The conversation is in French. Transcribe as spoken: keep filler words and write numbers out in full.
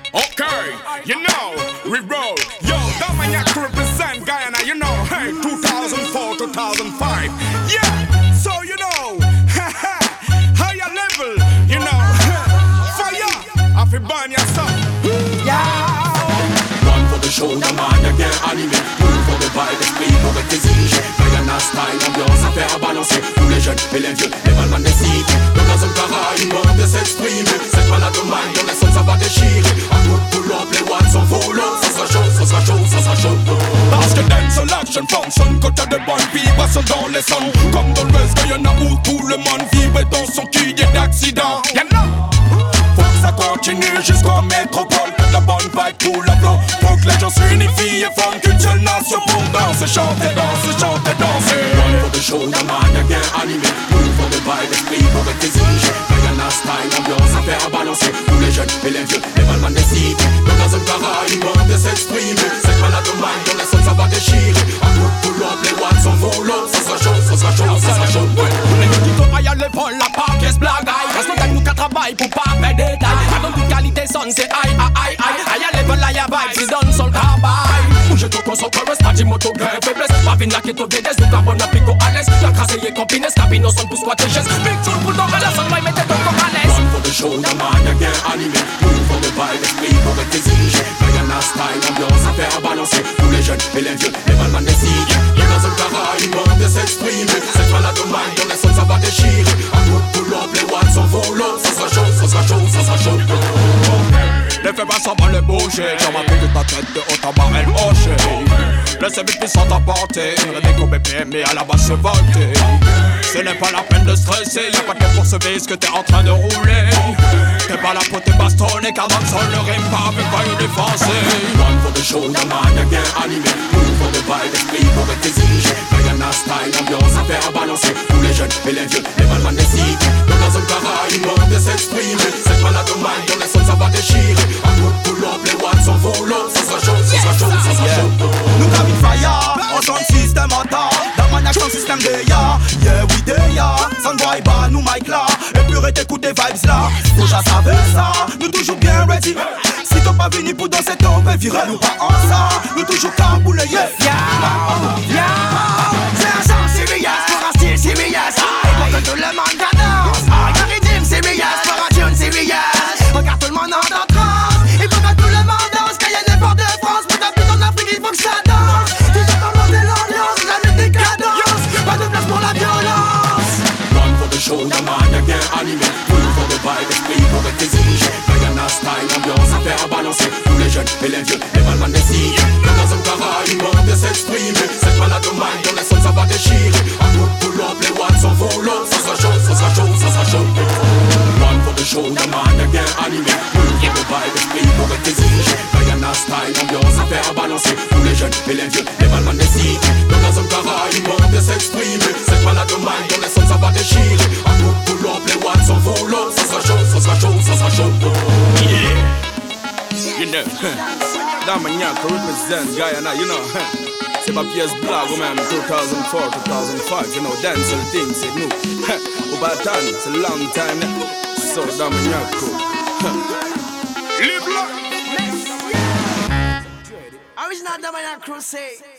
Okay, you know, we roll. Yo, Dominic represent Guyana, you know, hey, two thousand four, two thousand five. Yeah, so you know, higher level, you know, fire, I feel burn yourself. Yeah. One for the show, the man, you get animé. Move for the vibe, esprit pour être exigé. Guyana style, ambiance à faire balancer. Tous les jeunes et les vieux, les balmans des cités. Dans un Caraïbe, on de s'exprimer. Cette balade de mind, dans les sons, ça va déchirer. Pull up, les watts sont full up. Ça sera chaud, ça sera chaud, ça sera chaud. Parce que dancehall action function quand t'as de bonnes vibrations dans les sons. Comme dans l'Ouest, Guyana où tout le monde vibre dans son quille d'accident. Y'en a. Faut que ça continue jusqu'en métropole. La bonne vibe pour la flow. Faut que les gens s'unifient et forment qu'une seule nation pour danser, chanter, danser, chanter, danser. One for the show, the man, you get animé. Move for the vibe, esprit pour être exigé. Guyana style, ambiance à faire balancer. Tous les jeunes et les vieux, les balmans des cités. Dans un Caraïbe, on de s'exprimer. Cette balade de mind, dans les sons, ça va déchirer. Pull up, les watts sont full up. Ça sera chaud, ça sera chaud, ça sera chaud. Les gens qui sont ailleurs, les vols, la part, qu'est-ce blague. Reste dans nous qu'à travail pour pas faire des détails. Pas dans toute qualité, son, c'est aïe, aïe, aïe. Aïe, à level, aïe, vibe, c'est donne sur le travail. Bouge ton console, chorus, pas d'imoto, grève, faiblesse. Pas vine la keto, védès, nous carbone, applico, à l'aise. La crasse, et compinès, cabino, son, pour squatter, geste. Big tune pour ton relation, moi, mettez ton corps à l'aise. One for the show, the man, you get animé. Move for the vibe, esprit pour être exigé. Guyana style, ambiance à faire balancer. Tous les jeunes et les vieux, les balmans des cités. Dans un Caraïbe, on de s'exprimer. Cette balade de mind, dans les sons, ça va déchirer. Pull up, les watts sont full up. Ça sera chaud, ça sera chaud, ça sera chaud. Ne fais pas semblant de bouger. J'en m'appuie de ta tête de haut en bas, elle hoche. Laissez vite puissante à porter. Réveille B P M et à la base se volter. Ce n'est pas la peine de stresser. Y'a pas de temps pour se ce que t'es en train de rouler. T'es pas là pour te bastonner car dans le sol ne rime pas avec pas une défensée. One for the show, the man, you get animé. Move for the vibe, esprit pour être exigé. Guyana style, ambiance à faire balancer. Tous les jeunes et les vieux, les balmans des cités. Dans un Caraïbe, on de s'exprimer. Cette balade de mind, dans les sons, ça va déchirer. Pull up, les watts sont full up. Ça sera chaud, ça sera chaud, ça sera chaud. Nous cabine fire, on sonne système en temps. Dans maniaque, ton système de ya. Yeah, we dey ya. Soundboy, bah, nous mic là. Et puis t'écoutes des vibes là. Déjà ça veut ça, nous toujours bien ready. Si t'es pas venu pour danser, t'en peux virer nous pas en ça. Nous toujours caboulés, yeah. Yeah, yeah. C'est un chant serious, pour un style serious. Et pour que tout le monde cadence. Un rythme serious, pour un tune serious. Regarde tout le monde en transe. Il faut que tout le monde danse. Qu'il y ait n'importe de France, mais t'habites en Afrique, il faut que ça danse. Tu sais comment c'est l'ambiance, jamais de décadence. Pas de place pour la violence. One for the show, the man, you get animé. Move for the vibe, esprit pour être exigé. Guyana style, ambiance à faire balancer. Tous les jeunes et les vieux, les balmans des cités. Dans un Caraïbe, on de s'exprimer. Cette balade de mind, dans les sons, ça va déchirer. Pull up, les watts sont full up. Ça sera chaud, ça sera chaud, ça sera chaud. One for the show, the man, you get animé. Move for the vibe, esprit pour être exigé. Guyana style, ambiance à faire balancer. Tous les jeunes et les vieux, les balmans des cités. Dans un Caraïbe, on de s'exprimer. Cette balade de mind, dans les sons, ça va déchirer. Pull up, les watts sont full up. Ça sera chaud, ça sera chaud, ça sera chaud. Yeah. You know, Dominic represent Guyana, you know. C'est ma pièce blague, même two thousand four, two thousand five, you know, dancehall thing, c'est nous. Au batan, c'est long time, so Dominic. Live long. Original Dominic Crusade.